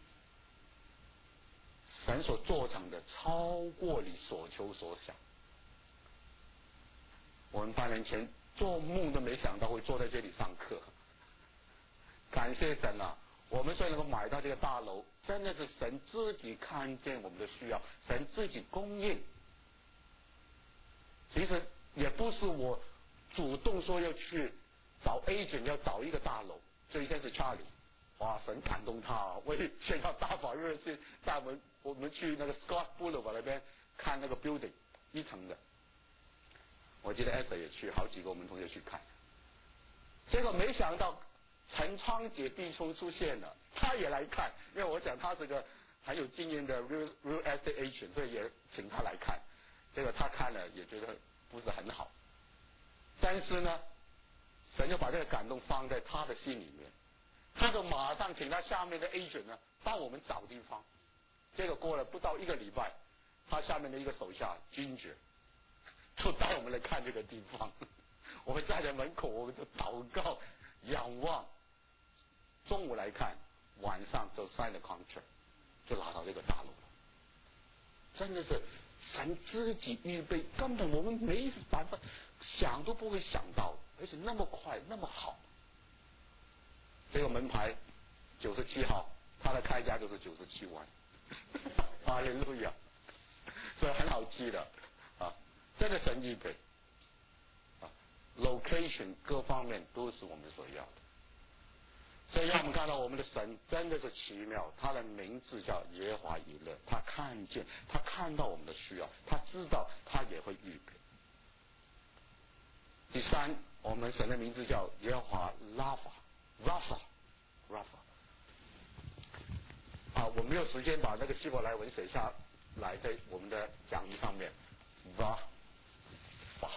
Speaker 1: 神所做成的超过你所求所想。我们半年前做梦都没想到会坐在这里上课，感谢神啊！我们虽然能够买到这个大楼，真的是神自己看见我们的需要，神自己供应。其实也不是我主动说要去找 agent 要找一个大楼，最先是 Charlie， 哇，神感动他，为现在大法热线带我们我们去那个 Scott Boulevard 那边看那个 building 一层的，我记得 Esther 也去，好几个我们同学去看，结果没想到陈昌杰弟兄出现了，他也来看，因为我想他是个很有经验的 real real estate agent， 所以也请他来看。结果他看了也觉得不是很好，但是呢，神就把这个感动放在他的心里面，他就马上请他下面的 agent 呢帮我们找地方。结果过了不到一个礼拜，他下面的一个手下 Ginger 就带我们来看这个地方。我们站在门口，我们就祷告仰望。中午来看，晚上就 sign the contract， 就拿到这个大楼了。真的是神自己预备，根本我们没办法想都不会想到，而且那么快那么好。这个门牌九十七号，它的开价就是九十七万，哈利路亚，所以很好记的啊，真的神预备啊 ，location 各方面都是我们所要的。所以让我们看到我们的神真的是奇妙，他的名字叫耶和华以勒，他看见，他看到我们的需要，他知道，他也会预备。第三，我们神的名字叫耶和华拉法，拉法，拉法。啊，我没有时间把那个希伯来文写下来在我们的讲义上面，拉法，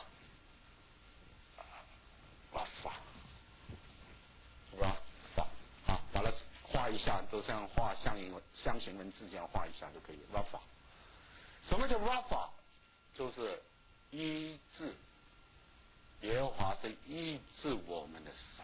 Speaker 1: 拉法，拉。把它画一下，都像画象形文象形文字这样画一下就可以。Rapha， 什么叫 Rapha？ 就是医治，耶和华是医治我们的神。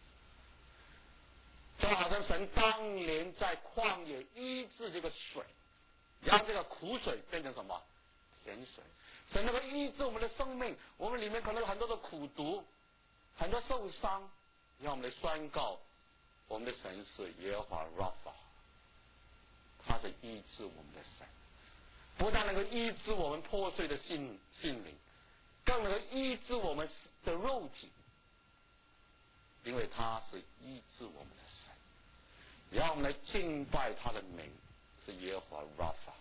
Speaker 1: 就好像神当年在旷野医治这个水，让这个苦水变成什么？甜水。神能够医治我们的生命，我们里面可能有很多的苦毒，很多受伤，让我们来宣告。我们的神是耶和华 Rapha， 他是医治我们的神，不但能够医治我们破碎的心心灵，更能够医治我们的肉体，因为他是医治我们的神。让我们来敬拜他的名是耶和华 Rapha，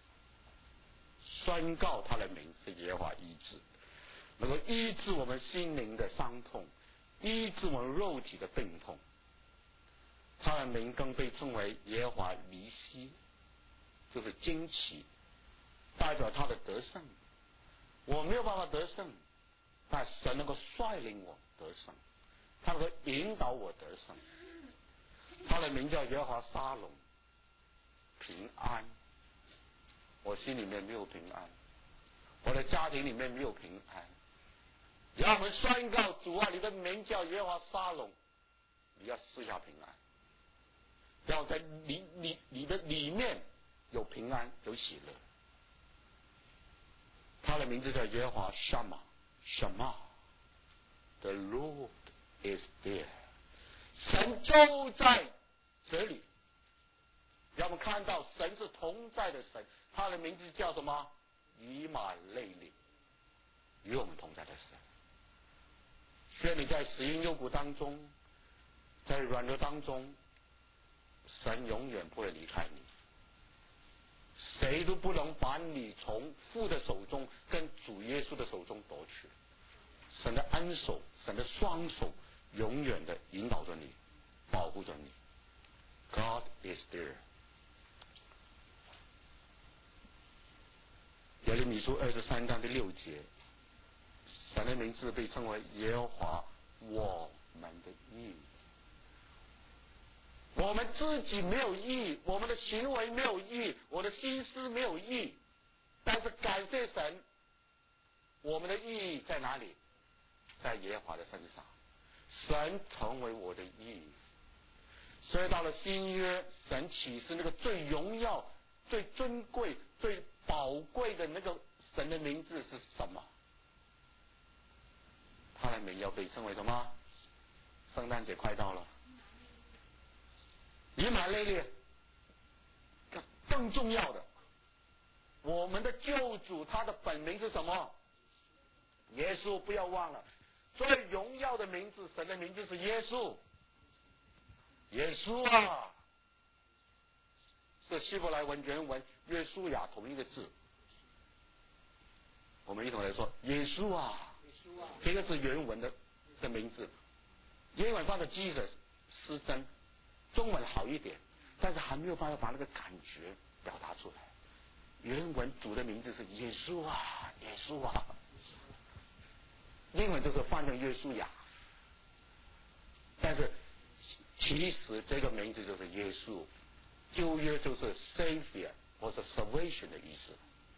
Speaker 1: 宣告他的名是耶和华医治，能够医治我们心灵的伤痛，医治我们肉体的病痛。他的名更被称为耶和华尼西，就是惊奇，代表他的得胜。我没有办法得胜，但神能够率领我得胜，他能够引导我得胜。他的名叫耶和华沙龙，平安。我心里面没有平安，我的家庭里面没有平安。让我们宣告主啊，你的名叫耶和华沙龙，你要赐下平安。要在你你你的里面有平安有喜乐。他的名字叫耶和华沙玛，沙玛 The Lord is there， 神就在这里。让我们看到神是同在的神，他的名字叫什么？ 以马内利，与我们同在的神。所以你在死荫幽谷当中，在软弱当中，神永远不会离开你，谁都不能把你从父的手中跟主耶稣的手中夺去。神的恩手，神的双手永远的引导着你，保护着你。 God is there。 耶利米书二十三章第六节，神的名字被称为耶和华我们的义。我们自己没有义，我们的行为没有义，我的心思没有义，但是感谢神，我们的义在哪里？在耶和华的身上，神成为我的义。所以到了新约，神启示那个最荣耀、最尊贵、最宝贵的那个神的名字是什么？他的名要被称为什么？圣诞节快到了，以马内利。更重要的，我们的救主他的本名是什么？耶稣，不要忘了，最荣耀的名字，神的名字是耶稣。耶稣啊，是希伯来文原文约书亚同一个字。我们一同来说，耶稣啊，这个是原文的的名字。英文翻的 Jesus 失真，中文好一点，但是还没有办法把那个感觉表达出来。原文主的名字是耶稣啊，耶稣啊，英文就是翻成约书亚，但是其实这个名字就是耶稣，旧约就是 Savior 或者 Salvation 的意思。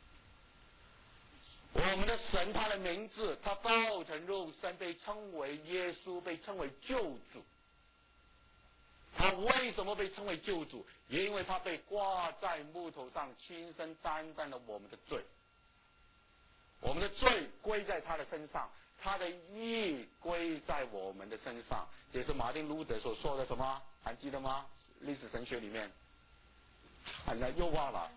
Speaker 1: 我们的神他的名字，他道成肉身，被称为耶稣，被称为救主。他为什么被称为救主？因为他被挂在木头上，亲身担当了我们的罪。我们的罪归在他的身上，他的义归在我们的身上。也是马丁路德所说的什么？还记得吗？历史神学里面，惨了又忘了。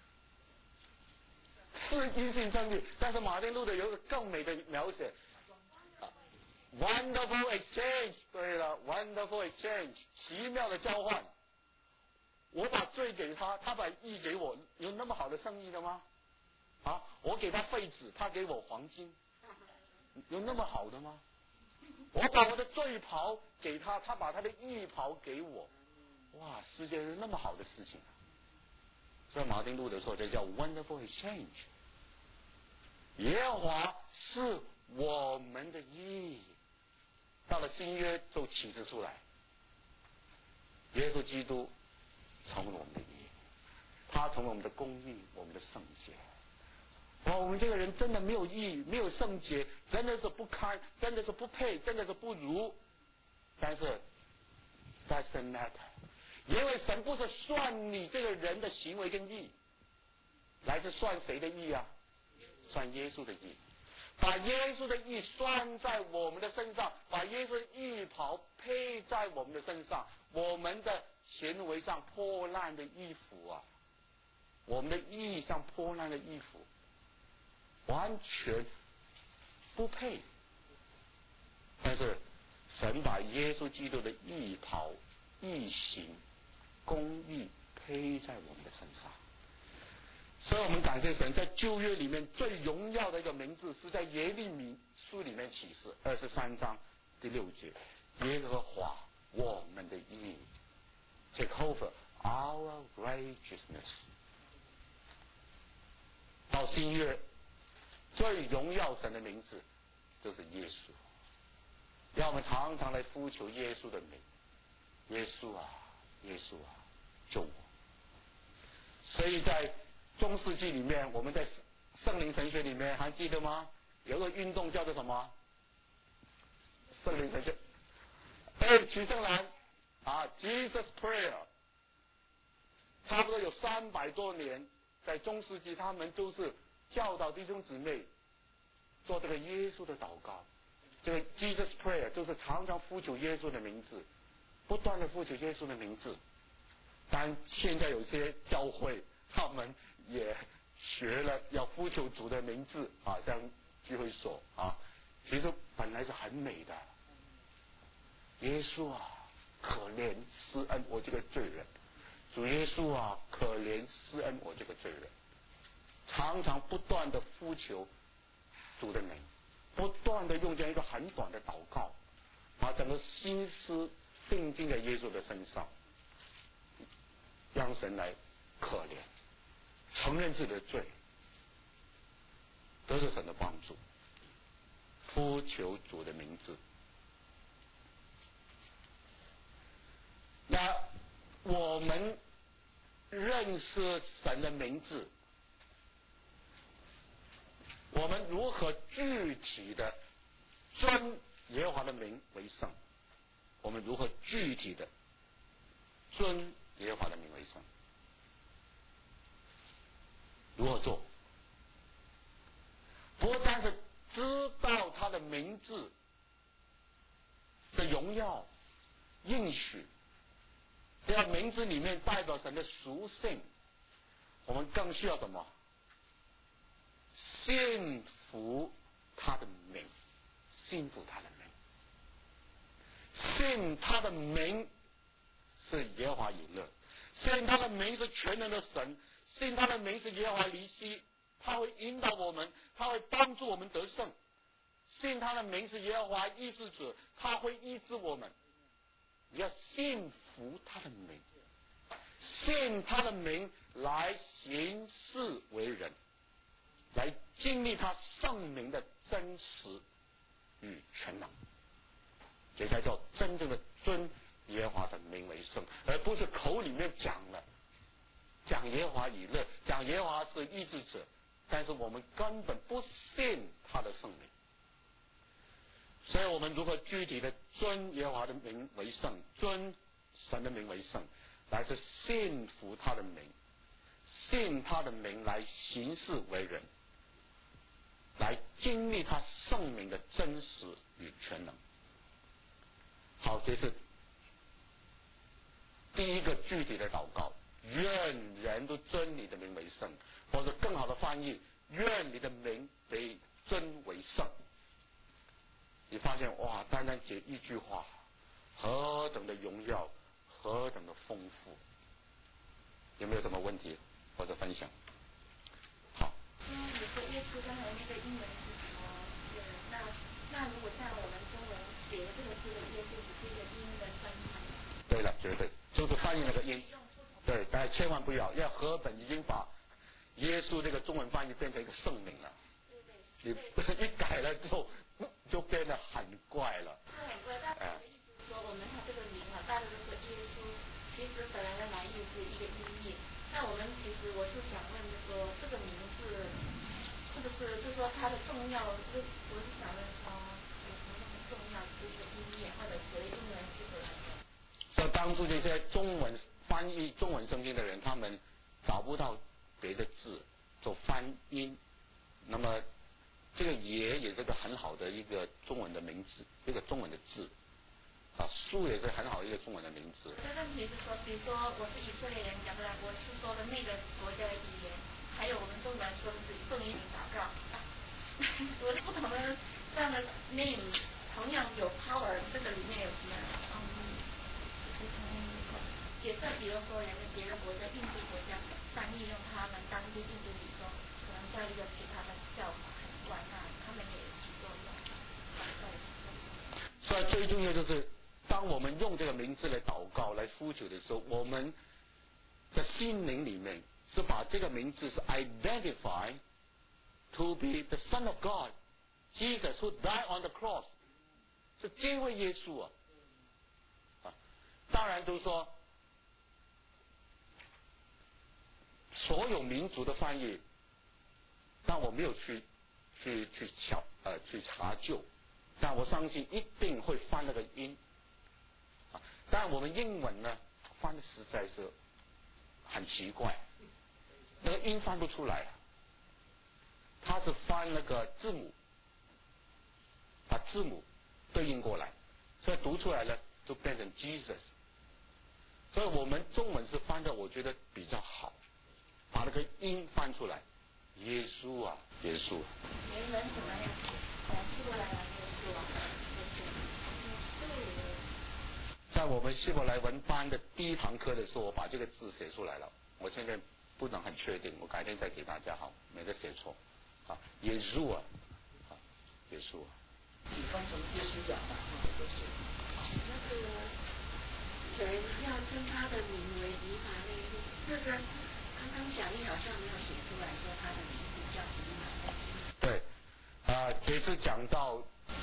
Speaker 1: 是因信称义，但是马丁路德有一个更美的描写。Wonderful exchange， 对了 ，Wonderful exchange， 奇妙的交换。我把罪给他，他把义给我，有那么好的生意的吗？啊，我给他废纸，他给我黄金，有那么好的吗？我把我的罪袍给他，他把他的义袍给我，哇，世界是那么好的事情啊！所以马丁路德说，这叫 Wonderful exchange。耶和华是我们的义。到了新约就启示出来，耶稣基督成为我们的义，他成为我们的公义，我们的圣洁。哇，我们这个人真的没有义，没有圣洁，真的是不堪，真的是不配，真的是不如。但是 doesn't matter， 因为神不是算你这个人的行为跟义，来自算谁的义啊？算耶稣的义。把耶稣的义算在我们的身上，把耶稣的义袍配在我们的身上，我们的行为上破烂的衣服啊，我们的义像破烂的衣服，完全不配。但是神把耶稣基督的义袍、义行、公义配在我们的身上。所以我们感谢神，在旧约里面最荣耀的一个名字是在耶利米书里面启示二十三章第六节，耶和华我们的义 Jehovah our righteousness。 到新约最荣耀神的名字就是耶稣，让我们常常来呼求耶稣的名，耶稣啊，耶稣啊，救我。所以在中世纪里面，我们在圣灵神学里面还记得吗？有个运动叫做什么？圣灵神学。哎，取圣兰啊 ，Jesus Prayer， 差不多有三百多年，在中世纪他们都是教导弟兄姊妹做这个耶稣的祷告。这个 Jesus Prayer 就是常常呼求耶稣的名字，不断的呼求耶稣的名字。但现在有些教会他们也学了要呼求主的名字啊，像聚会所啊，其实本来是很美的。耶稣啊，可怜施恩我这个罪人，主耶稣啊，可怜施恩我这个罪人，常常不断的呼求主的名，不断的用这样一个很短的祷告，把整个心思定睛在耶稣的身上，让神来可怜，承认自己的罪，得着神的帮助，呼求主的名字。那我们认识神的名字，我们如何具体的尊耶和华的名为圣？我们如何具体的尊耶和华的名为圣？如何做？不但是知道他的名字的荣耀、应许，这样名字里面代表神的属性，我们更需要什么？信服他的名，信服他的名，信他的名是耶和华以勒，信他的名是全能的神，信他的名是耶和华尼西，他会引导我们，他会帮助我们得胜。信他的名是耶和华医治者，他会医治我们。你要信服他的名，信他的名来行事为人，来经历他圣名的真实与全能，这才叫真正的尊耶和华的名为圣，而不是口里面讲了，讲耶和华以勒，讲耶和华是医治者，但是我们根本不信他的圣名。所以我们如何具体的尊耶和华的名为圣，尊神的名为圣，来是信服他的名，信他的名来行事为人，来经历他圣名的真实与全能。好，这是第一个具体的祷告，愿人都尊你的名为圣，或者更好的翻译，愿你的名被尊为圣。你发现哇，单单这一句话，何等的荣耀，何等的丰富，有没有什么问题或者分享？好。
Speaker 2: 嗯，你说耶稣刚才那个英文是什么？呃，那那如果像我们中文写的这个字的耶稣，只是一个英文翻译。
Speaker 1: 对了，绝对就是翻译那个音。对，大家千万不要，要和本已经把耶稣这个中文翻译变成一个圣名了。对对。你一改了之后，就变得很怪了。
Speaker 2: 是很怪，但我的意思是说，我们他这个名啊，大家都说耶稣，其实本来的来意是一个音译。那我们其实我是想问，就说这个名字是不是，就说它的重要，就我是想问说，有什么那么重要？是一个音译，或者学英文是不是？
Speaker 1: 所以当初这些中文翻译中文圣经的人，他们找不到别的字做翻音，那么这个也也是个很好的一个中文的名字，一个中文的字啊，树也是很好的一个中文的名字。
Speaker 2: 我的问题是说，比如说我是以色列人，讲不然我是说的那个国家的语言，还有我们中文说的是奉耶祷告，我是不同的这样的 name 同样有 power， 这个里面有什么嗯，就是同样一个也算，比如说人家别的国家，印度国家翻译用他们当地印度语说，可能在一个其他的叫法很怪，那他们也起作用，
Speaker 1: 所以最重要就是，当我们用这个名字来祷告、来呼求的时候，我们的心灵里面是把这个名字是 identify to be the Son of God, Jesus who died on the cross， 是这位耶稣啊。啊，当然都说，所有民族的翻译，但我没有去去去查呃去查究。但我相信一定会翻那个音，啊，但我们英文呢翻的实在是很奇怪，那个音翻不出来，它是翻那个字母，把字母对应过来，所以读出来呢就变成 Jesus， 所以我们中文是翻的我觉得比较好，把那个音翻出来， 耶稣啊，耶稣。
Speaker 2: 原文怎么样写？呃，希伯来文耶稣啊，
Speaker 1: 在我们希伯来文班的第一堂课的时候，我把这个字写出来了。我现在不能很确定，我改天再给大家好，没得写错。啊，耶稣啊，啊，耶稣啊。
Speaker 3: 比方从耶稣亚嘛，哈，都是。
Speaker 4: 那个人要称他的名为以马内利，那个刚刚讲义好像没有写出来说他的名字叫以马内利。
Speaker 1: 对，啊、呃，这是讲到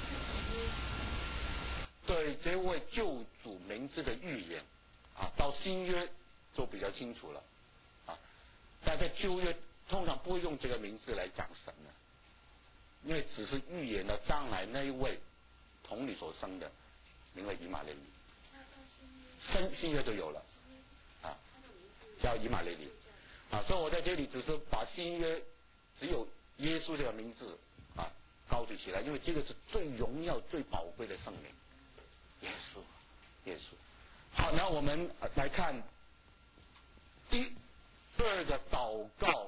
Speaker 1: 对这位救主名字的预言，啊，到新约就比较清楚了，啊，但在旧约通常不会用这个名字来讲神的，因为只是预言了将来那一位童女所生的，名为以马内利。新新约就有了，啊，叫以马内利，啊，所以我在这里只是把新约只有耶稣这个名字啊高举起来，因为这个是最荣耀、最宝贵的圣名，耶稣，耶稣。好，那我们来看第二个祷告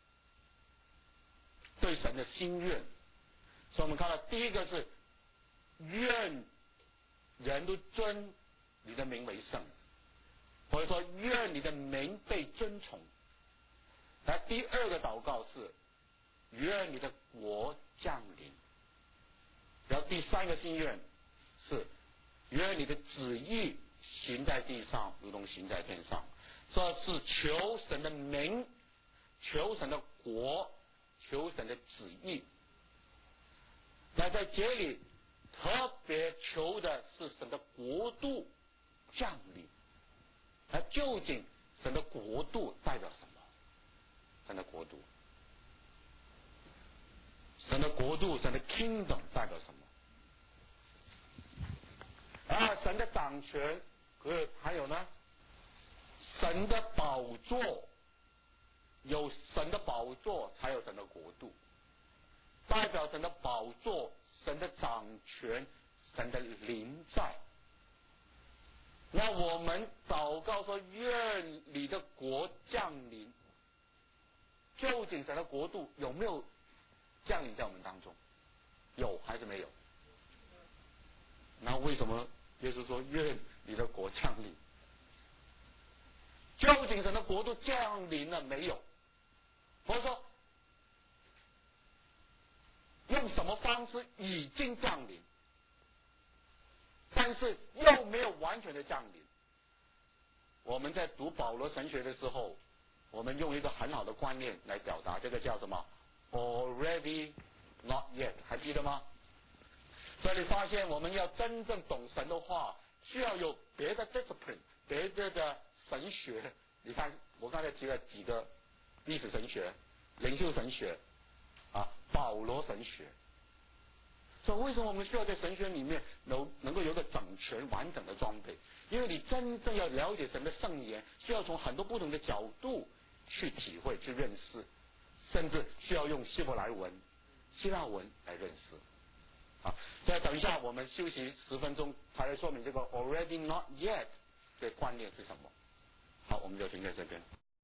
Speaker 1: 对神的心愿。所以我们看到第一个是愿人都尊你的名为圣，或者说愿你的名被尊崇。那第二个祷告是愿你的国降临。然后第三个心愿是愿你的旨意行在地上如同行在天上。这是求神的名，求神的国，求神的旨意。那在这里特别求的是神的国度降临。那究竟神的国度代表什么？神的国度，神的国度，神的 kingdom 代表什么？啊，神的掌权，和还有呢，神的宝座，有神的宝座才有神的国度，代表神的宝座，神的掌权，神的临在。那我们祷告说愿你的国降临，究竟神的国度有没有降临在我们当中？有还是没有？那为什么耶稣说愿你的国降临？究竟神的国度降临了没有？或者说用什么方式已经降临，但是又没有完全的降临？我们在读保罗神学的时候，我们用一个很好的观念来表达，这个叫什么 ？Already not yet， 还记得吗？所以你发现我们要真正懂神的话，需要有别的 discipline， 别的的神学。你看，我刚才提了几个历史神学、领袖神学啊、保罗神学。所以为什么我们需要在神学里面能能够有个整全完整的装备？因为你真正要了解神的圣言，需要从很多不同的角度去体会、去认识，甚至需要用希伯来文、希腊文来认识。啊，所以等一下我们休息十分钟，才来说明这个 already not yet 的观念是什么。好，我们就停在这边。